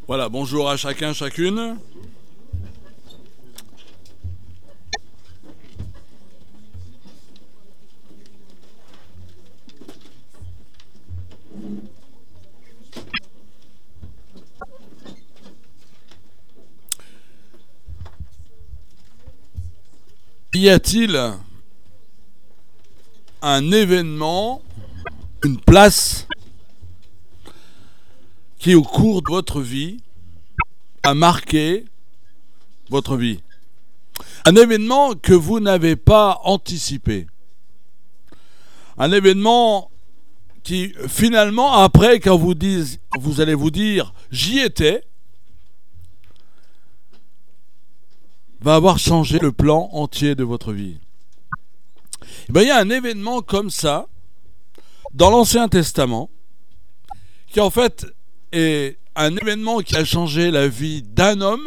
Voilà, bonjour à chacun, chacune. Y a-t-il un événement, une place qui, au cours de votre vie, a marqué votre vie? Un événement que vous n'avez pas anticipé. Un événement qui, finalement, après, quand vous allez vous dire « j'y étais », va avoir changé le plan entier de votre vie. Et bien, il y a un événement comme ça dans l'Ancien Testament qui en fait est un événement qui a changé la vie d'un homme,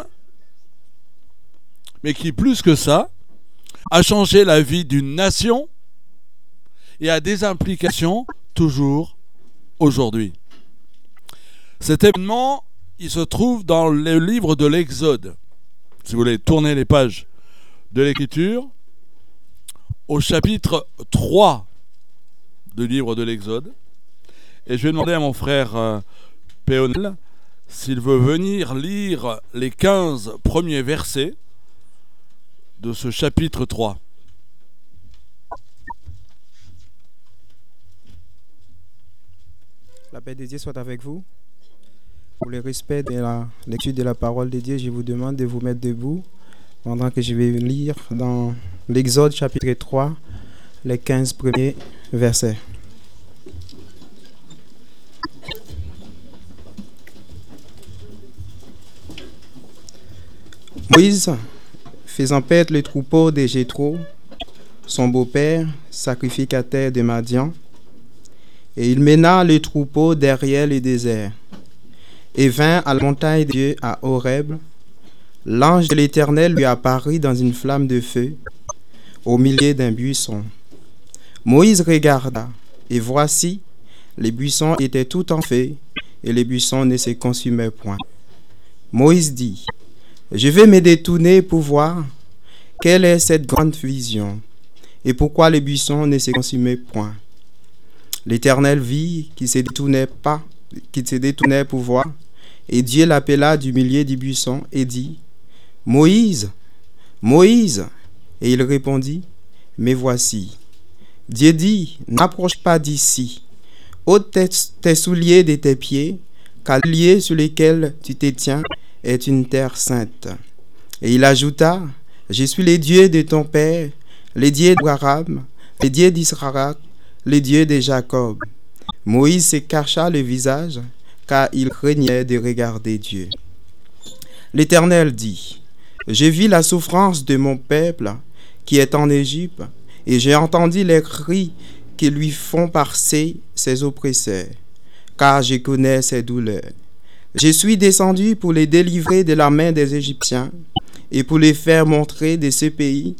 mais qui plus que ça a changé la vie d'une nation et a des implications toujours aujourd'hui. Cet événement, il se trouve dans le livre de l'Exode. Si vous voulez tourner les pages de l'Écriture, au chapitre 3 du livre de l'Exode. Et je vais demander à mon frère Péonel s'il veut venir lire les 15 premiers versets de ce chapitre 3. La paix de Dieu soit avec vous. Pour le respect de la lecture de la parole de Dieu, je vous demande de vous mettre debout pendant que je vais lire dans l'Exode chapitre 3, les 15 premiers versets. Moïse, faisant paître le troupeau de Jéthro, son beau-père, sacrificateur de Madian, et il mena le troupeau derrière le désert, et vint à la montagne de Dieu à Horeb. L'ange de l'Éternel lui apparut dans une flamme de feu, au milieu d'un buisson. Moïse regarda, et voici, les buissons étaient tout en feu, et les buissons ne se consumaient point. Moïse dit, « Je vais me détourner pour voir quelle est cette grande vision, et pourquoi les buissons ne se consumaient point. » L'Éternel vit qu'il se détournait pour voir, et Dieu l'appela du milieu du buisson et dit, « Moïse, Moïse !» Et il répondit, « Me voici. » Dieu dit, « N'approche pas d'ici. Ôte tes souliers de tes pieds, car le lieu sur lequel tu te tiens est une terre sainte. » Et il ajouta, « Je suis le Dieu de ton père, le Dieu d'Abraham, le Dieu d'Israël, le Dieu de Jacob. » Moïse se cacha le visage, car il craignait de regarder Dieu. L'Éternel dit, « J'ai vu la souffrance de mon peuple qui est en Égypte, et j'ai entendu les cris que lui font passer ses oppresseurs, car je connais ses douleurs. Je suis descendu pour les délivrer de la main des Égyptiens, et pour les faire monter de ce pays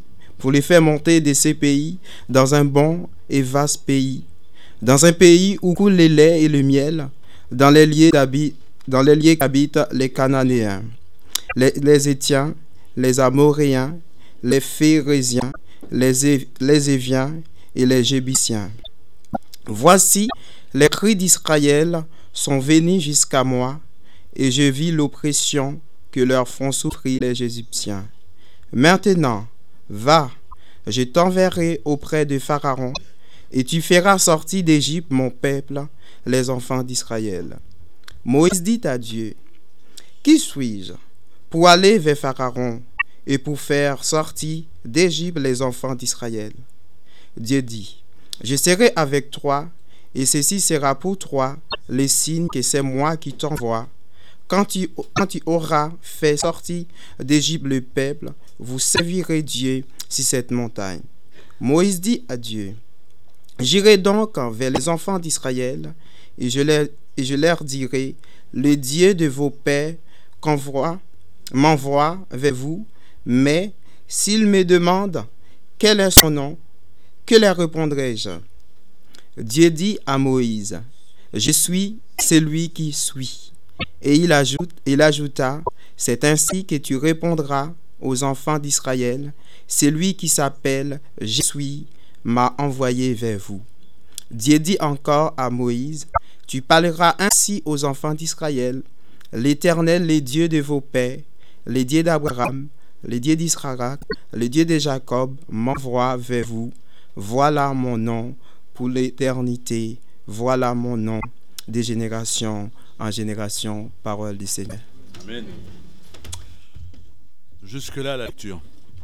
dans un bon et vaste pays, dans un pays où coule le lait et le miel, dans les lieux qu'habitent les Cananéens, les Hétiens, les Amoréens, les Phérésiens, les Éviens et les Jébusiens. Voici, les cris d'Israël sont venus jusqu'à moi, et je vis l'oppression que leur font souffrir les Égyptiens. Maintenant, va, je t'enverrai auprès de Pharaon, et tu feras sortir d'Égypte mon peuple, les enfants d'Israël. » Moïse dit à Dieu, « Qui suis-je pour aller vers Pharaon et pour faire sortir d'Égypte les enfants d'Israël? » Dieu dit, « Je serai avec toi, et ceci sera pour toi le signe que c'est moi qui t'envoie. Quand tu auras fait sortir d'Égypte le peuple, vous servirez Dieu sur cette montagne. » Moïse dit à Dieu, « J'irai donc vers les enfants d'Israël, et je leur dirai, le Dieu de vos pères m'envoie vers vous, mais s'ils me demandent quel est son nom, que leur répondrai-je? » Dieu dit à Moïse, « Je suis celui qui suis. » Et il ajouta, c'est ainsi que tu répondras aux enfants d'Israël, celui qui s'appelle Je suis m'a envoyé vers vous. Dieu dit encore à Moïse, tu parleras ainsi aux enfants d'Israël, l'Éternel, le Dieu de vos pères, le Dieu d'Abraham, le Dieu d'Israël, le Dieu de Jacob, m'envoie vers vous. Voilà mon nom pour l'éternité, voilà mon nom de génération en génération, parole du Seigneur. Amen. Jusque-là, la lecture.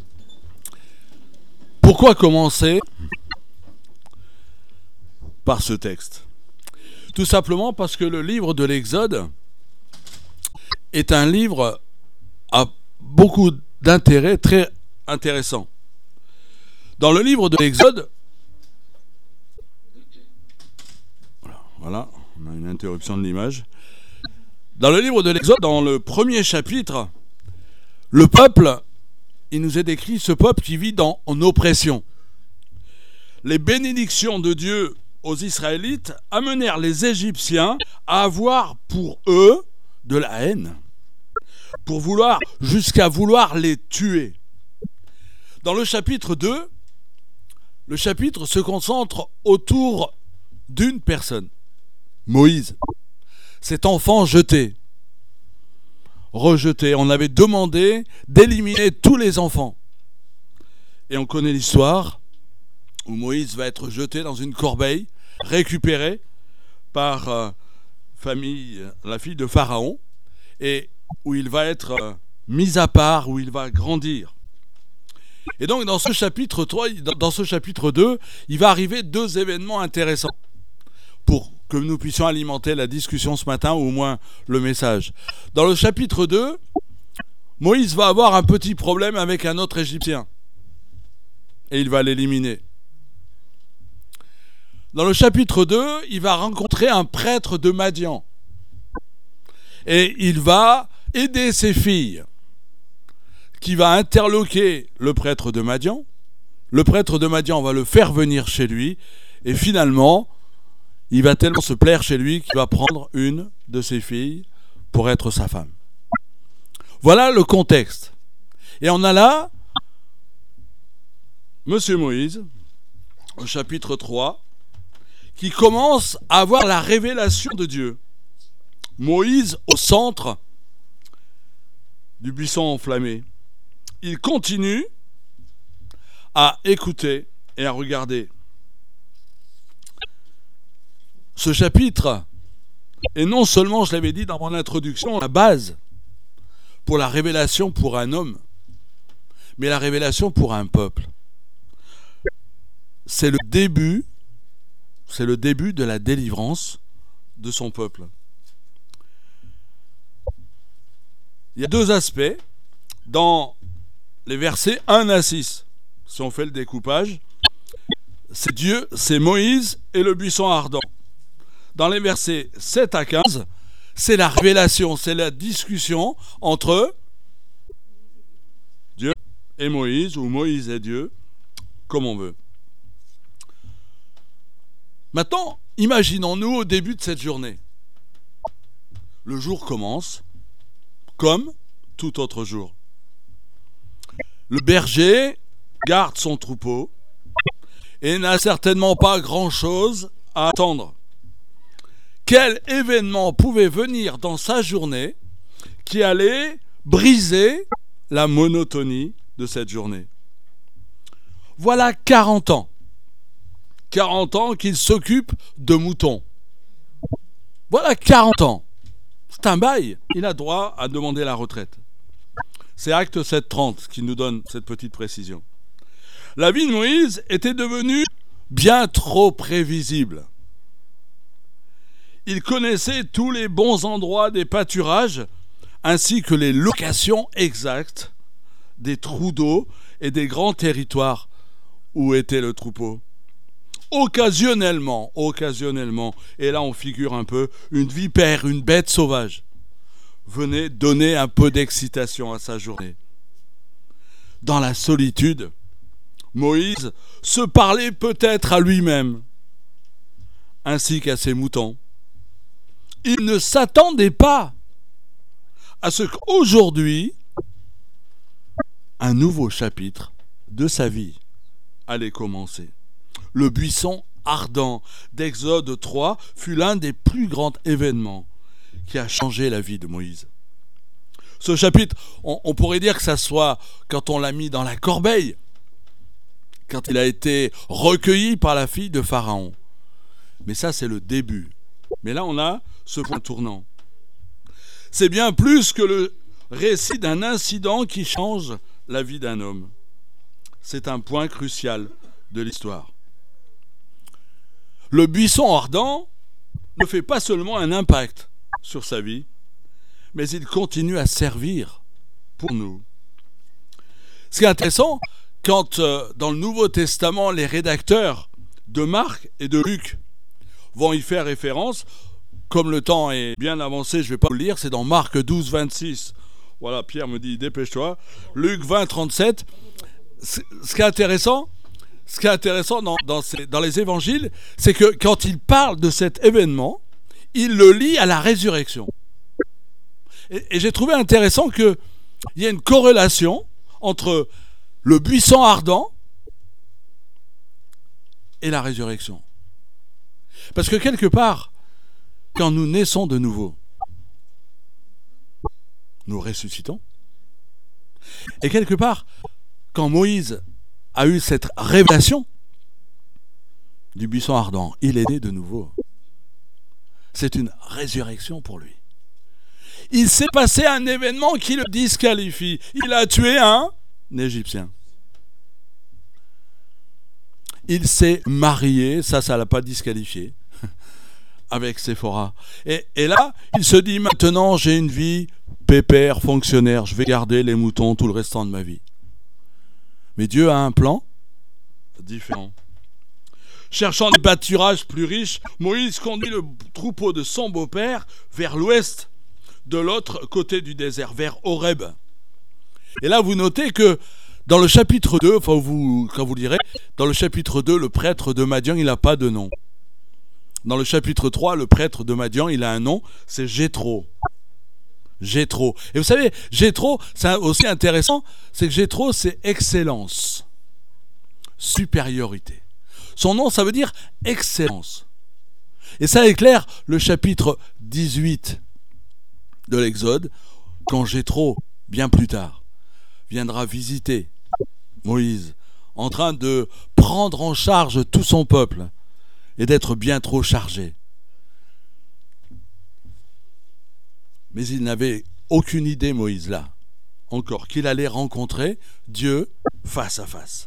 Pourquoi commencer par ce texte ? Tout simplement parce que le livre de l'Exode est un livre à beaucoup d'intérêt, très intéressant. Dans le livre de l'Exode, voilà, on a une interruption de l'image. Dans le livre de l'Exode, dans le premier chapitre, le peuple, il nous est décrit ce peuple qui vit en oppression. Les bénédictions de Dieu aux Israélites amenèrent les Égyptiens à avoir pour eux de la haine, jusqu'à vouloir les tuer. Dans le chapitre 2, le chapitre se concentre autour d'une personne, Moïse, cet enfant rejeté. On avait demandé d'éliminer tous les enfants. Et on connaît l'histoire où Moïse va être jeté dans une corbeille, récupéré par la fille de Pharaon, et où il va être mis à part, où il va grandir. Et donc dans ce chapitre 3, dans ce chapitre 2, il va arriver deux événements intéressants pour que nous puissions alimenter la discussion ce matin, ou au moins le message. Dans le chapitre 2, Moïse va avoir un petit problème avec un autre Égyptien. Et il va l'éliminer. Dans le chapitre 2, il va rencontrer un prêtre de Madian. Et il va aider ses filles, qui va interloquer le prêtre de Madian. Le prêtre de Madian va le faire venir chez lui. Et finalement, il va tellement se plaire chez lui qu'il va prendre une de ses filles pour être sa femme. Voilà le contexte. Et on a là Monsieur Moïse, au chapitre 3, qui commence à avoir la révélation de Dieu. Moïse au centre du buisson enflammé. Il continue à écouter et à regarder. Ce chapitre est non seulement, je l'avais dit dans mon introduction, la base pour la révélation pour un homme, mais la révélation pour un peuple. C'est le début de la délivrance de son peuple. Il y a deux aspects dans les versets 1 à 6. Si on fait le découpage, c'est Dieu, c'est Moïse et le buisson ardent. Dans les versets 7 à 15, c'est la révélation, c'est la discussion entre Dieu et Moïse, ou Moïse et Dieu, comme on veut. Maintenant, imaginons-nous au début de cette journée. Le jour commence comme tout autre jour. Le berger garde son troupeau et n'a certainement pas grand-chose à attendre. Quel événement pouvait venir dans sa journée qui allait briser la monotonie de cette journée ? Voilà 40 ans. 40 ans qu'il s'occupe de moutons. Voilà 40 ans. C'est un bail. Il a droit à demander la retraite. C'est Acte 7.30 qui nous donne cette petite précision. La vie de Moïse était devenue bien trop prévisible. Il connaissait tous les bons endroits des pâturages, ainsi que les locations exactes des trous d'eau et des grands territoires où était le troupeau. Occasionnellement, et là on figure un peu, une vipère, une bête sauvage, venait donner un peu d'excitation à sa journée. Dans la solitude, Moïse se parlait peut-être à lui-même, ainsi qu'à ses moutons. Il ne s'attendait pas à ce qu'aujourd'hui, un nouveau chapitre de sa vie allait commencer. Le buisson ardent d'Exode 3 fut l'un des plus grands événements qui a changé la vie de Moïse. Ce chapitre, on pourrait dire que ça soit quand on l'a mis dans la corbeille, quand il a été recueilli par la fille de Pharaon. Mais ça, c'est le début. Mais là, on a ce point tournant. C'est bien plus que le récit d'un incident qui change la vie d'un homme. C'est un point crucial de l'histoire. Le buisson ardent ne fait pas seulement un impact sur sa vie, mais il continue à servir pour nous. Ce qui est intéressant, quand dans le Nouveau Testament, les rédacteurs de Marc et de Luc vont y faire référence, comme le temps est bien avancé, je ne vais pas vous le lire, c'est dans Marc 12, 26. Voilà, Pierre me dit, dépêche-toi. Luc 20, 37. Ce qui est intéressant dans les évangiles, c'est que quand il parle de cet événement, il le lie à la résurrection. Et j'ai trouvé intéressant qu'il y ait une corrélation entre le buisson ardent et la résurrection. Parce que quelque part, quand nous naissons de nouveau, nous ressuscitons. Et quelque part, quand Moïse a eu cette révélation du buisson ardent, il est né de nouveau. C'est une résurrection pour lui. Il s'est passé un événement qui le disqualifie. Il a tué un Égyptien. Il s'est marié, ça l'a pas disqualifié, avec Séphora. Et là, il se dit, maintenant j'ai une vie pépère, fonctionnaire, je vais garder les moutons tout le restant de ma vie. Mais Dieu a un plan différent. Cherchant des pâturages plus riches, Moïse conduit le troupeau de son beau-père vers l'ouest, de l'autre côté du désert, vers Horeb. Et là, vous notez que dans le chapitre 2, quand vous lirez, dans le chapitre 2, le prêtre de Madian, il n'a pas de nom. Dans le chapitre 3, le prêtre de Madian, il a un nom, c'est Jéthro. Jéthro. Et vous savez, Jéthro, c'est aussi intéressant, c'est que Jéthro, c'est excellence, supériorité. Son nom, ça veut dire excellence. Et ça éclaire le chapitre 18 de l'Exode, quand Jéthro, bien plus tard, viendra visiter Moïse, en train de prendre en charge tout son peuple et d'être bien trop chargé. Mais il n'avait aucune idée, Moïse, là, encore, qu'il allait rencontrer Dieu face à face.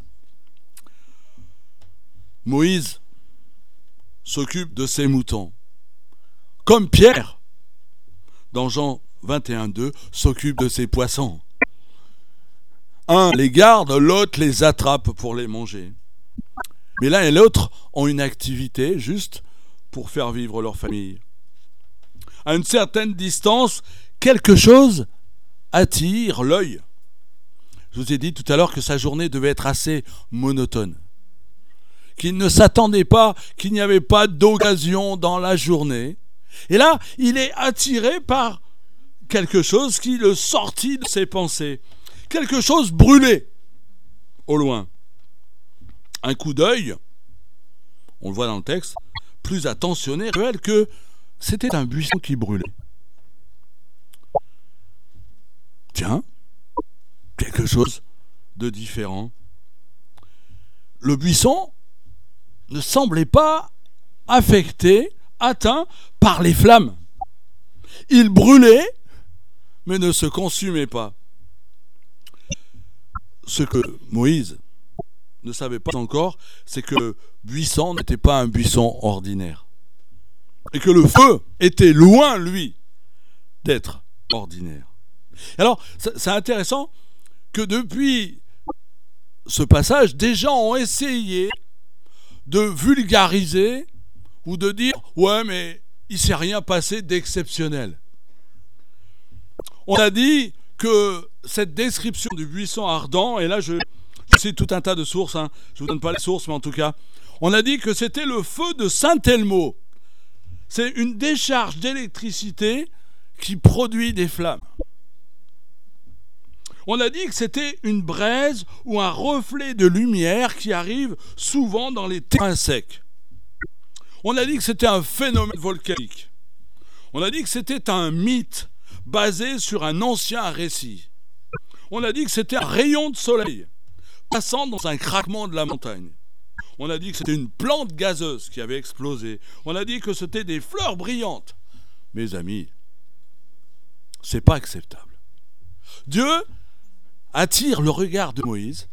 Moïse s'occupe de ses moutons, comme Pierre, dans Jean 21, 2, s'occupe de ses poissons. Un les garde, l'autre les attrape pour les manger. Mais l'un et l'autre ont une activité juste pour faire vivre leur famille. À une certaine distance, quelque chose attire l'œil. Je vous ai dit tout à l'heure que sa journée devait être assez monotone. Qu'il ne s'attendait pas, qu'il n'y avait pas d'occasion dans la journée. Et là, il est attiré par quelque chose qui le sortit de ses pensées. Quelque chose brûlé au loin. Un coup d'œil, on le voit dans le texte, plus attentionné, révèle que c'était un buisson qui brûlait. Tiens, quelque chose de différent. Le buisson ne semblait pas affecté, atteint par les flammes. Il brûlait, mais ne se consumait pas. Ce que Moïse ne savait pas encore, c'est que le buisson n'était pas un buisson ordinaire. Et que le feu était loin, lui, d'être ordinaire. Alors, c'est intéressant que depuis ce passage, des gens ont essayé de vulgariser ou de dire « Ouais, mais il ne s'est rien passé d'exceptionnel ». On a dit que cette description du buisson ardent, et là je cite tout un tas de sources, je ne vous donne pas les sources, mais en tout cas, on a dit que c'était le feu de Saint-Elmo. C'est une décharge d'électricité qui produit des flammes. On a dit que c'était une braise ou un reflet de lumière qui arrive souvent dans les terrains secs. On a dit que c'était un phénomène volcanique. On a dit que c'était un mythe basé sur un ancien récit. On a dit que c'était un rayon de soleil passant dans un craquement de la montagne. On a dit que c'était une plante gazeuse qui avait explosé. On a dit que c'était des fleurs brillantes. Mes amis, c'est pas acceptable. Dieu attire le regard de Moïse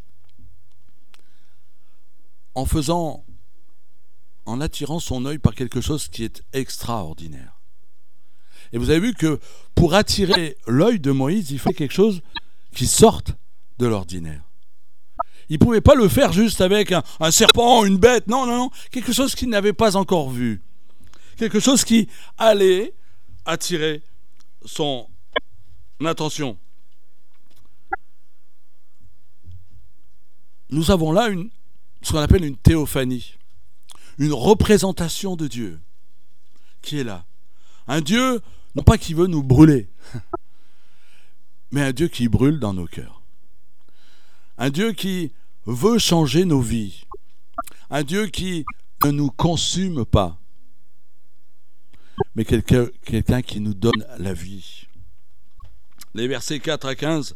en attirant son œil par quelque chose qui est extraordinaire. Et vous avez vu que pour attirer l'œil de Moïse, il fait quelque chose qui sorte de l'ordinaire. Il ne pouvait pas le faire juste avec un serpent, une bête, non, quelque chose qu'il n'avait pas encore vu. Quelque chose qui allait attirer son attention. Nous avons là ce qu'on appelle une théophanie, une représentation de Dieu qui est là. Un Dieu, non pas qui veut nous brûler, mais un Dieu qui brûle dans nos cœurs. Un Dieu qui veut changer nos vies. Un Dieu qui ne nous consume pas, mais quelqu'un qui nous donne la vie. Les versets 4 à 15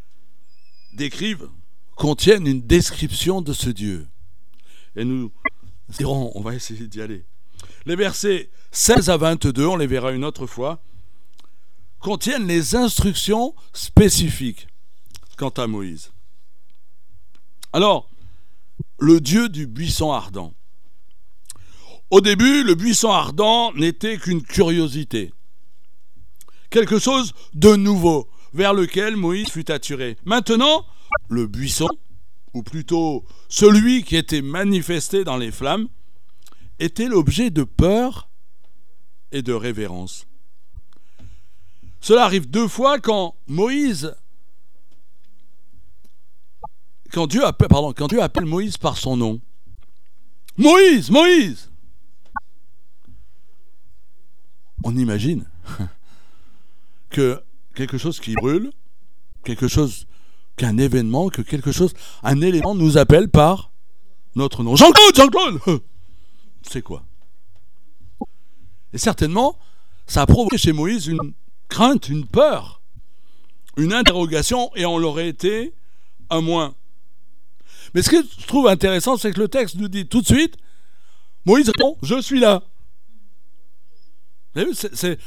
contiennent une description de ce Dieu. Et nous dirons, on va essayer d'y aller. Les versets 16 à 22, on les verra une autre fois, contiennent les instructions spécifiques quant à Moïse. Alors, le Dieu du buisson ardent. Au début, le buisson ardent n'était qu'une curiosité, quelque chose de nouveau vers lequel Moïse fut attiré. Maintenant, le buisson, ou plutôt celui qui était manifesté dans les flammes, était l'objet de peur et de révérence. Cela arrive 2 fois quand Dieu appelle Moïse par son nom. Moïse, Moïse! On imagine que quelque chose qui brûle, qu'un événement, un élément nous appelle par notre nom. Jean-Claude! C'est quoi? Et certainement, ça a provoqué chez Moïse une crainte, une peur, une interrogation, et on l'aurait été à moins. Mais ce que je trouve intéressant, c'est que le texte nous dit tout de suite, Moïse répond, je suis là. Vous avez vu, c'est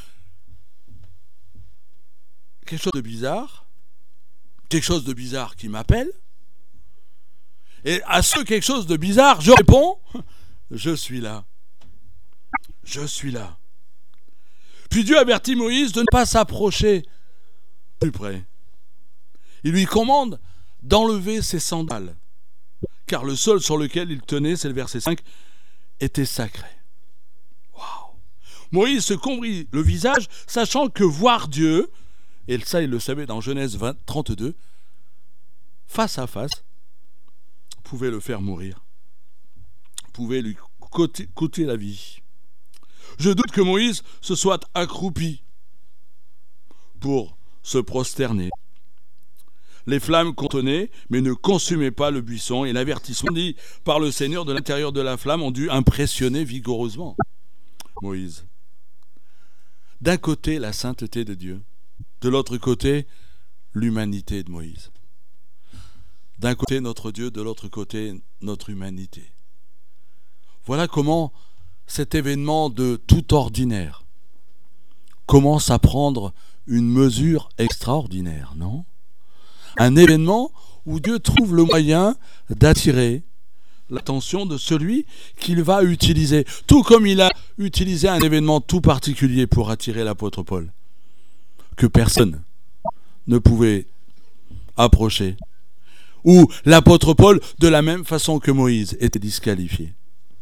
quelque chose de bizarre, qui m'appelle, et à ce quelque chose de bizarre, je réponds, je suis là. Je suis là. Puis Dieu avertit Moïse de ne pas s'approcher plus près. Il lui commande d'enlever ses sandales, car le sol sur lequel il tenait, c'est le verset 5, était sacré. Waouh! Moïse se couvrit le visage, sachant que voir Dieu, et ça il le savait dans Genèse 32, face à face, pouvait le faire mourir, pouvait lui coûter la vie. Je doute que Moïse se soit accroupi pour se prosterner. Les flammes contenaient, mais ne consumaient pas le buisson, et l'avertissement dit par le Seigneur de l'intérieur de la flamme ont dû impressionner vigoureusement Moïse. D'un côté, la sainteté de Dieu, de l'autre côté, l'humanité de Moïse. D'un côté, notre Dieu, de l'autre côté, notre humanité. Voilà comment cet événement de tout ordinaire commence à prendre une mesure extraordinaire, non? Un événement où Dieu trouve le moyen d'attirer l'attention de celui qu'il va utiliser, tout comme il a utilisé un événement tout particulier pour attirer l'apôtre Paul, que personne ne pouvait approcher, où l'apôtre Paul, de la même façon que Moïse, était disqualifié.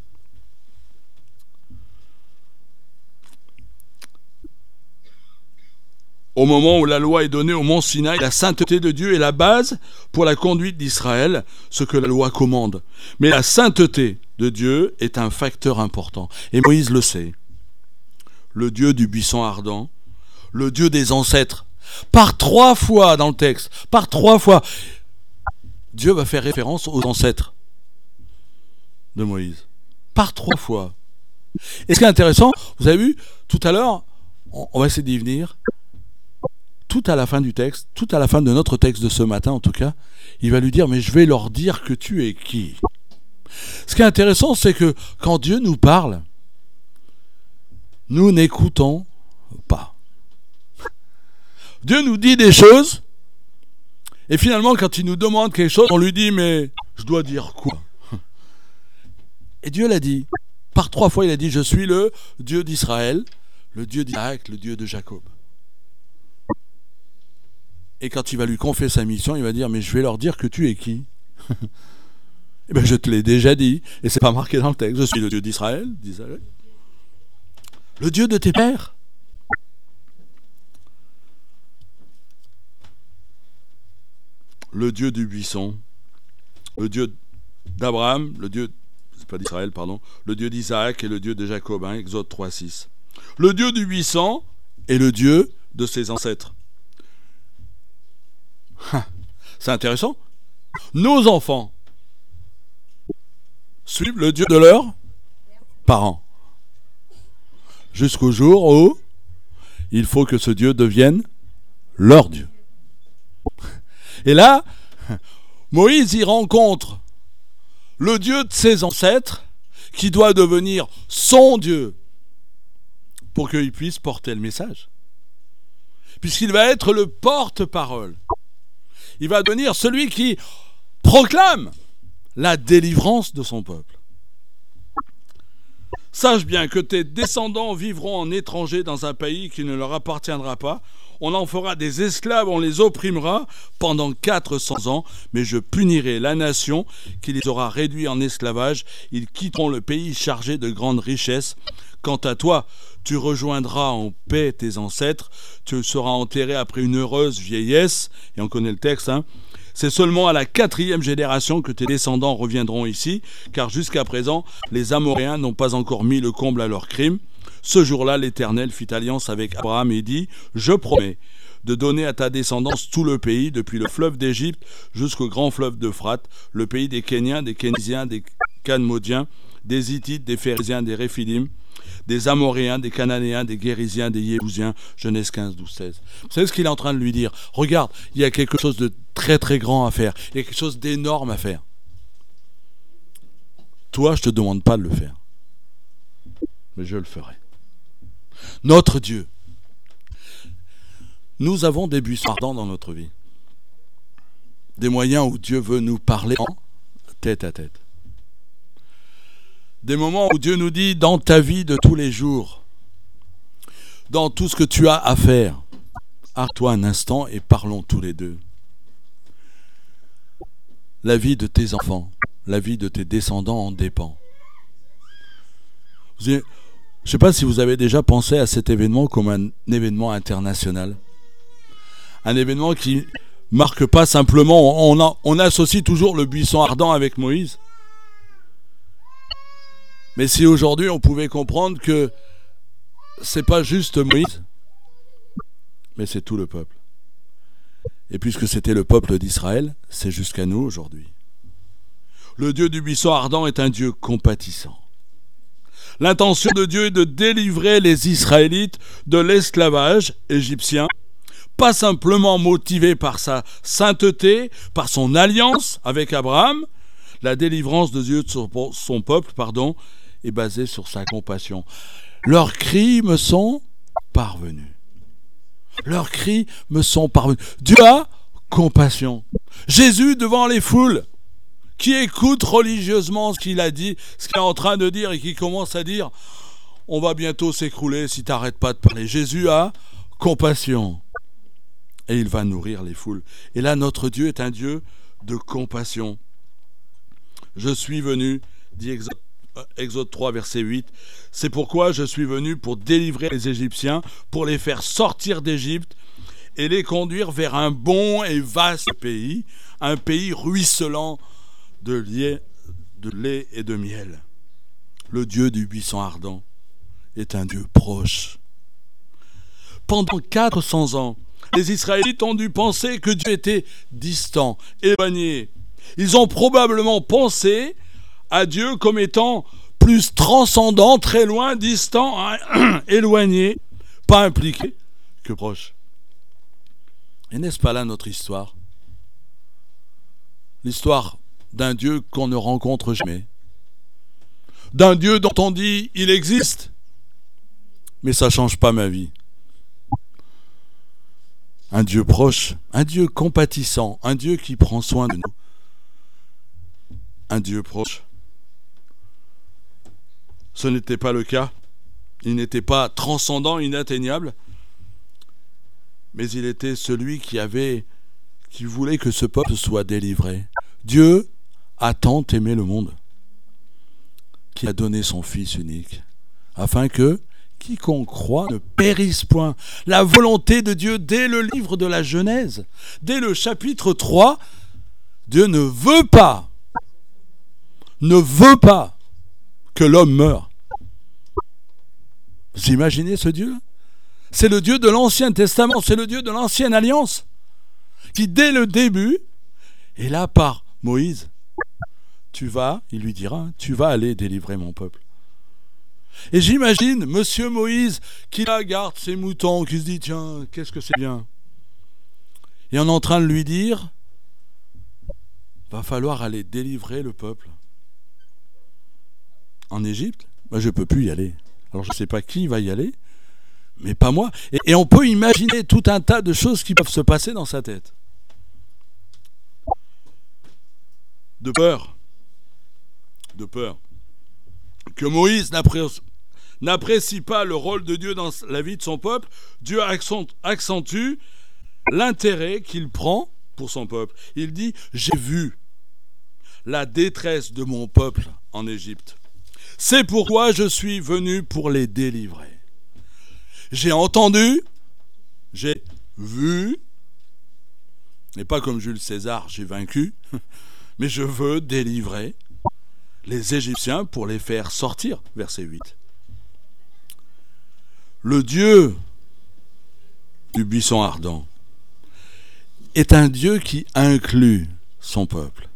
Au moment où la loi est donnée au mont Sinaï, la sainteté de Dieu est la base pour la conduite d'Israël, ce que la loi commande. Mais la sainteté de Dieu est un facteur important. Et Moïse le sait. Le Dieu du buisson ardent, le Dieu des ancêtres, Par 3 fois dans le texte, par 3 fois, Dieu va faire référence aux ancêtres de Moïse. Par 3 fois. Et ce qui est intéressant, vous avez vu, tout à l'heure, on va essayer d'y venir, tout à la fin du texte, tout à la fin de notre texte de ce matin en tout cas, il va lui dire, mais je vais leur dire que tu es qui. Ce qui est intéressant, c'est que quand Dieu nous parle, nous n'écoutons pas. Dieu nous dit des choses, et finalement, quand il nous demande quelque chose, on lui dit, mais je dois dire quoi? Et Dieu l'a dit. Par 3 fois, il a dit, je suis le Dieu d'Israël, le Dieu d'Isaac, le Dieu de Jacob. Et quand il va lui confier sa mission, il va dire, mais je vais leur dire que tu es qui? Eh bien, je te l'ai déjà dit, et c'est pas marqué dans le texte. Je suis le Dieu d'Israël, le Dieu de tes pères. Le Dieu du buisson, le Dieu d'Abraham, le Dieu, c'est pas d'Israël, pardon, le Dieu d'Isaac et le Dieu de Jacob, hein, Exode 3:6. Le Dieu du buisson est le Dieu de ses ancêtres. C'est intéressant. Nos enfants suivent le Dieu de leurs parents. Jusqu'au jour où il faut que ce Dieu devienne leur Dieu. Et là, Moïse y rencontre le Dieu de ses ancêtres qui doit devenir son Dieu pour qu'il puisse porter le message. Puisqu'il va être le porte-parole. Il va devenir celui qui proclame la délivrance de son peuple. Sache bien que tes descendants vivront en étrangers dans un pays qui ne leur appartiendra pas. On en fera des esclaves, on les opprimera pendant 400 ans, mais je punirai la nation qui les aura réduits en esclavage. Ils quitteront le pays chargé de grandes richesses. Quant à toi, tu rejoindras en paix tes ancêtres, tu seras enterré après une heureuse vieillesse, et on connaît le texte, hein. C'est seulement à la 4e génération que tes descendants reviendront ici, car jusqu'à présent, les Amoréens n'ont pas encore mis le comble à leurs crimes. Ce jour-là, l'Éternel fit alliance avec Abraham et dit, « Je promets de donner à ta descendance tout le pays, depuis le fleuve d'Égypte jusqu'au grand fleuve d'Euphrate, le pays des Kéniens, des Kénisiens, des Canmodiens, des Hittites, des Phérésiens, des Réphidim, des Amoréens, des Cananéens, des Guérisiens, des Yébousiens. » Genèse 15, 12, 16. Vous savez ce qu'il est en train de lui dire? Regarde, il y a quelque chose de très très grand à faire. Il y a quelque chose d'énorme à faire. Toi, je ne te demande pas de le faire. Mais je le ferai. Notre Dieu. Nous avons des buissons ardents dans notre vie. Des moyens où Dieu veut nous parler en tête à tête. Des moments où Dieu nous dit, dans ta vie de tous les jours, dans tout ce que tu as à faire, arrête-toi un instant et parlons tous les deux. La vie de tes enfants, la vie de tes descendants en dépend. Je ne sais pas si vous avez déjà pensé à cet événement comme un événement international. Un événement qui marque pas simplement, on associe toujours le buisson ardent avec Moïse. Mais si aujourd'hui on pouvait comprendre que c'est pas juste Moïse, mais c'est tout le peuple. Et puisque c'était le peuple d'Israël, c'est jusqu'à nous aujourd'hui. Le Dieu du buisson ardent est un Dieu compatissant. L'intention de Dieu est de délivrer les Israélites de l'esclavage égyptien, pas simplement motivé par sa sainteté, par son alliance avec Abraham. La délivrance de Dieu de son peuple, est basée sur sa compassion. Leurs cris me sont parvenus. Leurs cris me sont parvenus. Dieu a compassion. Jésus devant les foules, qui écoutent religieusement ce qu'il a dit, ce qu'il est en train de dire et qui commence à dire « On va bientôt s'écrouler si tu n'arrêtes pas de parler ». Jésus a compassion et il va nourrir les foules. Et là, notre Dieu est un Dieu de compassion. Je suis venu, dit Exode 3, verset 8, « C'est pourquoi je suis venu pour délivrer les Égyptiens, pour les faire sortir d'Égypte et les conduire vers un bon et vaste pays, un pays ruisselant de lait et de miel. » Le Dieu du buisson ardent est un Dieu proche. Pendant 400 ans, Les Israélites ont dû penser que Dieu était distant, éloigné. Ils ont probablement pensé à Dieu comme étant plus transcendant, très loin, distant, éloigné, pas impliqué que proche. Et n'est-ce pas là notre histoire? L'histoire d'un Dieu qu'on ne rencontre jamais. D'un Dieu dont on dit il existe, mais ça ne change pas ma vie. Un Dieu proche, un Dieu compatissant, un Dieu qui prend soin de nous. Un Dieu proche. Ce n'était pas le cas. Il n'était pas transcendant, inatteignable, mais il était celui qui voulait que ce peuple soit délivré. Dieu a tant aimé le monde qu'il a donné son Fils unique, afin que quiconque croit ne périsse point. La volonté de Dieu, dès le livre de la Genèse, dès le chapitre 3, Dieu ne veut pas que l'homme meure. Vous imaginez ce Dieu? C'est le Dieu de l'Ancien Testament, c'est le Dieu de l'Ancienne Alliance, qui dès le début est là par Moïse. Il lui dira, tu vas aller délivrer mon peuple. Et j'imagine Monsieur Moïse qui là garde ses moutons, qui se dit tiens, qu'est-ce que c'est bien. Et on est en train de lui dire, va falloir aller délivrer le peuple. En Égypte, je ne peux plus y aller. Alors je ne sais pas qui va y aller, mais pas moi. Et on peut imaginer tout un tas de choses qui peuvent se passer dans sa tête. De peur que Moïse n'apprécie pas le rôle de Dieu dans la vie de son peuple. Dieu accentue l'intérêt qu'il prend pour son peuple. Il dit, j'ai vu la détresse de mon peuple en Égypte. C'est pourquoi je suis venu pour les délivrer. J'ai entendu, j'ai vu, et pas comme Jules César, j'ai vaincu, mais je veux délivrer les Égyptiens pour les faire sortir. Verset 8. Le Dieu du buisson ardent est un Dieu qui inclut son peuple.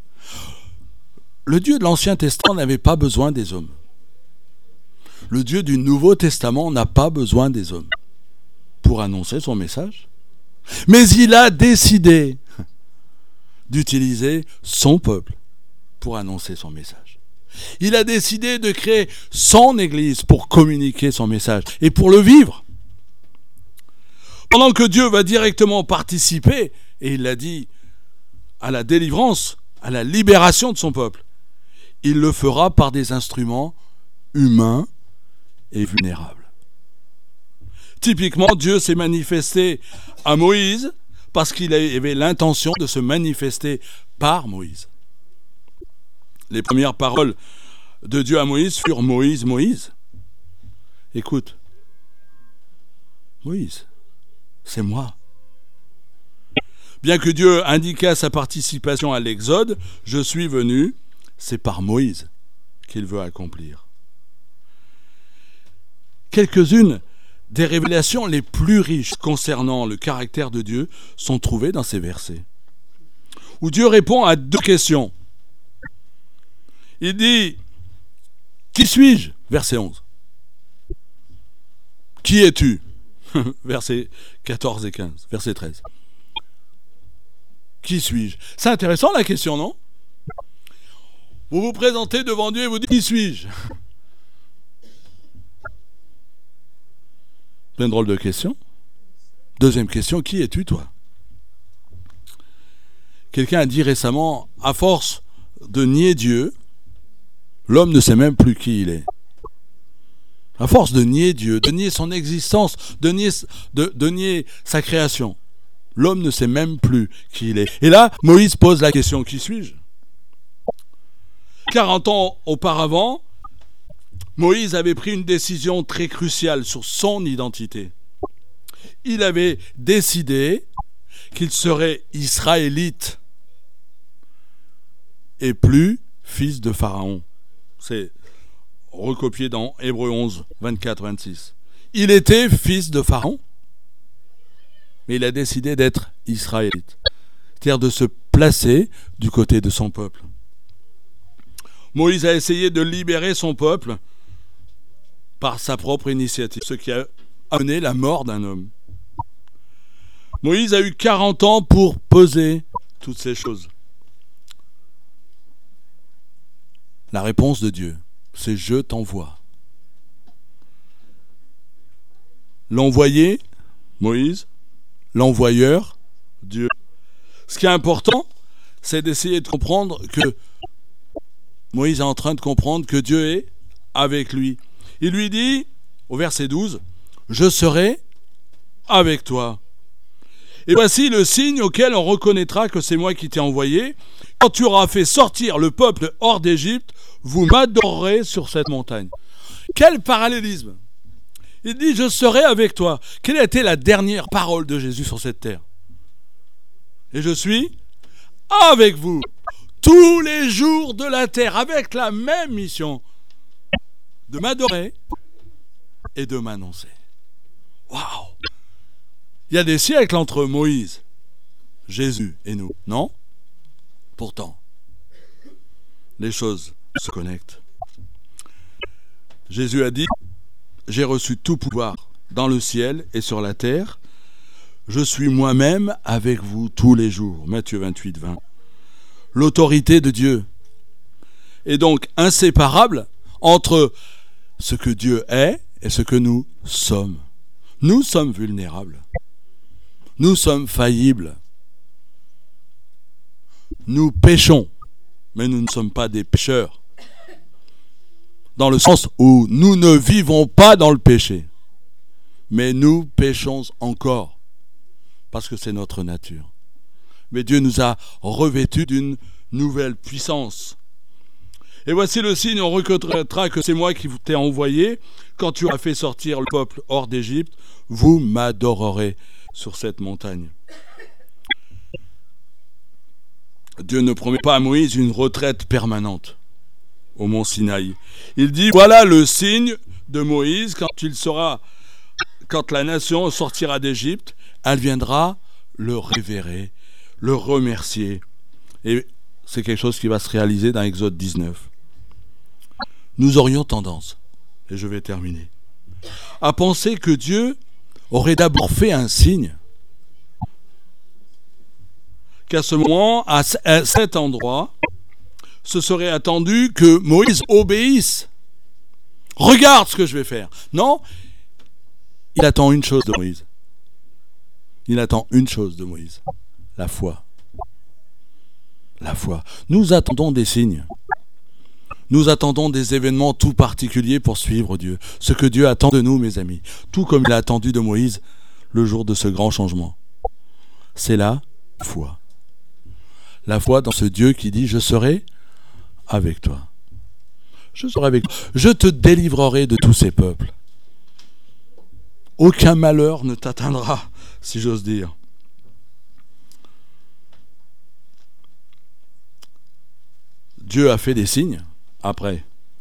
Le Dieu de l'Ancien Testament n'avait pas besoin des hommes. Le Dieu du Nouveau Testament n'a pas besoin des hommes pour annoncer son message. Mais il a décidé d'utiliser son peuple pour annoncer son message. Il a décidé de créer son Église pour communiquer son message et pour le vivre. Pendant que Dieu va directement participer, et il l'a dit, à la délivrance, à la libération de son peuple, il le fera par des instruments humains et vulnérables. Typiquement, Dieu s'est manifesté à Moïse parce qu'il avait l'intention de se manifester par Moïse. Les premières paroles de Dieu à Moïse furent « Moïse, Moïse ». Écoute, Moïse, c'est moi. Bien que Dieu indiqua sa participation à l'Exode, je suis venu, c'est par Moïse qu'il veut accomplir. Quelques-unes des révélations les plus riches concernant le caractère de Dieu sont trouvées dans ces versets, où Dieu répond à deux questions. Il dit « Qui suis-je » verset 11. « Qui es-tu » versets 14 et 15, verset 13. « Qui suis-je » C'est intéressant la question, non? Vous vous présentez devant Dieu et vous dites « Qui suis-je » C'est une drôle de question. Deuxième question, qui es-tu toi? Quelqu'un a dit récemment, à force de nier Dieu, l'homme ne sait même plus qui il est. À force de nier Dieu, de nier son existence, de nier sa création, l'homme ne sait même plus qui il est. Et là, Moïse pose la question, qui suis-je? 40 ans auparavant, Moïse avait pris une décision très cruciale sur son identité. Il avait décidé qu'il serait israélite et plus fils de Pharaon. C'est recopié dans Hébreux 11, 24-26. Il était fils de Pharaon. mais il a décidé d'être israélite, c'est-à-dire de se placer du côté de son peuple. Moïse a essayé de libérer son peuple par sa propre initiative, ce qui a amené la mort d'un homme. Moïse a eu 40 ans pour peser toutes ces choses. La réponse de Dieu, c'est « je t'envoie ». L'envoyé, Moïse, l'envoyeur, Dieu. Ce qui est important, c'est d'essayer de comprendre que Moïse est en train de comprendre que Dieu est avec lui. Il lui dit, au verset 12, « Je serai avec toi. Et voici le signe auquel on reconnaîtra que c'est moi qui t'ai envoyé. Quand tu auras fait sortir le peuple hors d'Égypte, vous m'adorerez sur cette montagne. » Quel parallélisme! Il dit, je serai avec toi. Quelle a été la dernière parole de Jésus sur cette terre? Et je suis avec vous tous les jours de la terre, avec la même mission de m'adorer et de m'annoncer. Waouh! Il y a des siècles entre Moïse, Jésus et nous, non? Pourtant, les choses se connectent. Jésus a dit, j'ai reçu tout pouvoir dans le ciel et sur la terre. Je suis moi-même avec vous tous les jours. Matthieu 28, 20. L'autorité de Dieu est donc inséparable entre ce que Dieu est et ce que nous sommes. Nous sommes vulnérables. Nous sommes faillibles. Nous péchons, mais nous ne sommes pas des pécheurs. Dans le sens où nous ne vivons pas dans le péché, mais nous péchons encore, parce que c'est notre nature. Mais Dieu nous a revêtus d'une nouvelle puissance. Et voici le signe, on reconnaîtra que c'est moi qui t'ai envoyé. Quand tu auras fait sortir le peuple hors d'Égypte, vous m'adorerez sur cette montagne. Dieu ne promet pas à Moïse une retraite permanente au mont Sinaï. Il dit, voilà le signe de Moïse quand la nation sortira d'Égypte, elle viendra le révérer, le remercier. Et c'est quelque chose qui va se réaliser dans Exode 19. Nous aurions tendance, et je vais terminer, à penser que Dieu aurait d'abord fait un signe, qu'à ce moment, à cet endroit, ce serait attendu que Moïse obéisse. Regarde ce que je vais faire. Non, il attend une chose de Moïse. Il attend une chose de Moïse. La foi. La foi. Nous attendons des signes. Nous attendons des événements tout particuliers pour suivre Dieu. Ce que Dieu attend de nous, mes amis. Tout comme il a attendu de Moïse le jour de ce grand changement. C'est la foi. La foi dans ce Dieu qui dit « Je serai avec toi. Je serai avec toi. Je te délivrerai de tous ces peuples. Aucun malheur ne t'atteindra, si j'ose dire. » Dieu a fait des signes après.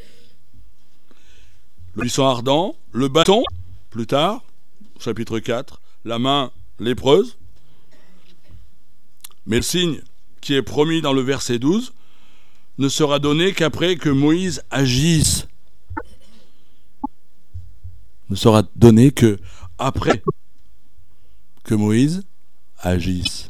Le buisson ardent, le bâton, plus tard, chapitre 4, la main lépreuse. Mais le signe qui est promis dans le verset 12 ne sera donné qu'après que Moïse agisse. Ne sera donné que après que Moïse agisse.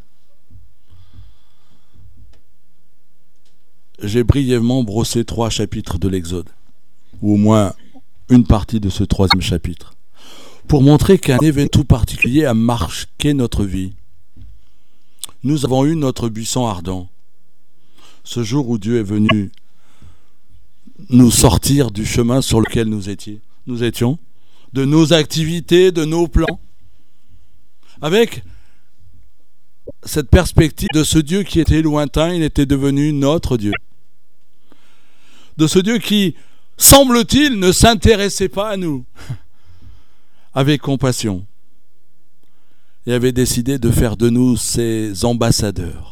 J'ai brièvement brossé 3 chapitres de l'Exode, ou au moins une partie de ce 3e chapitre, pour montrer qu'un événement tout particulier a marqué notre vie. Nous avons eu notre buisson ardent, ce jour où Dieu est venu nous sortir du chemin sur lequel nous étions, de nos activités, de nos plans, avec cette perspective de ce Dieu qui était lointain, il était devenu notre Dieu. De ce Dieu qui, semble-t-il, ne s'intéressait pas à nous, avec compassion, et avait décidé de faire de nous ses ambassadeurs.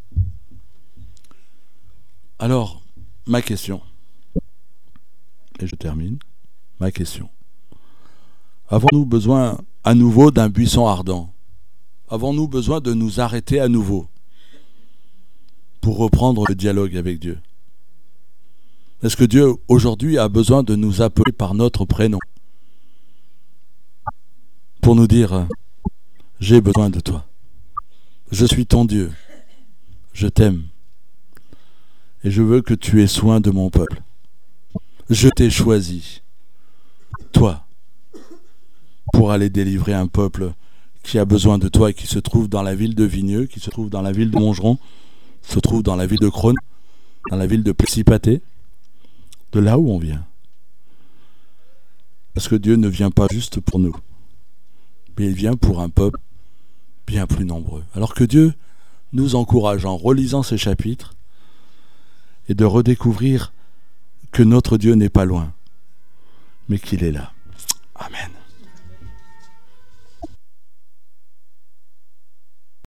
Alors, ma question, et je termine, ma question. Avons-nous besoin à nouveau d'un buisson ardent avons-nous besoin de nous arrêter à nouveau pour reprendre le dialogue avec Dieu? Est-ce que Dieu aujourd'hui a besoin de nous appeler par notre prénom pour nous dire « J'ai besoin de toi, je suis ton Dieu, je t'aime et je veux que tu aies soin de mon peuple. Je t'ai choisi, toi, pour aller délivrer un peuple qui a besoin de toi et qui se trouve dans la ville de Vigneux, qui se trouve dans la ville de Montgeron, se trouve dans la ville de Crône, dans la ville de Plessis-Pathé, de là où on vient. Parce que Dieu ne vient pas juste pour nous, mais il vient pour un peuple bien plus nombreux. Alors que Dieu nous encourage en relisant ces chapitres et de redécouvrir que notre Dieu n'est pas loin, mais qu'il est là. Amen.